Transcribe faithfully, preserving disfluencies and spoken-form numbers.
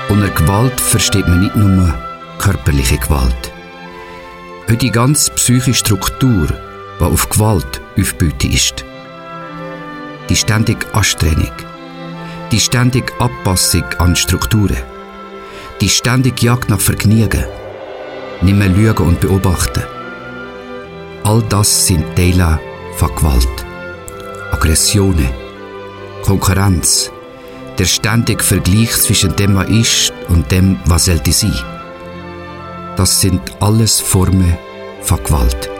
Unter Gewalt versteht man nicht nur körperliche Gewalt. Auch die ganze psychische Struktur, die auf Gewalt aufgebaut ist. Die ständige Anstrengung, die ständige Anpassung an Strukturen, die ständige Jagd nach Vergnügen, nicht mehr lügen und beobachten. All das sind Teile von Gewalt. Aggressionen, Konkurrenz, der ständige Vergleich zwischen dem, was ist und dem, was sollte sein. Das sind alles Formen von Gewalt.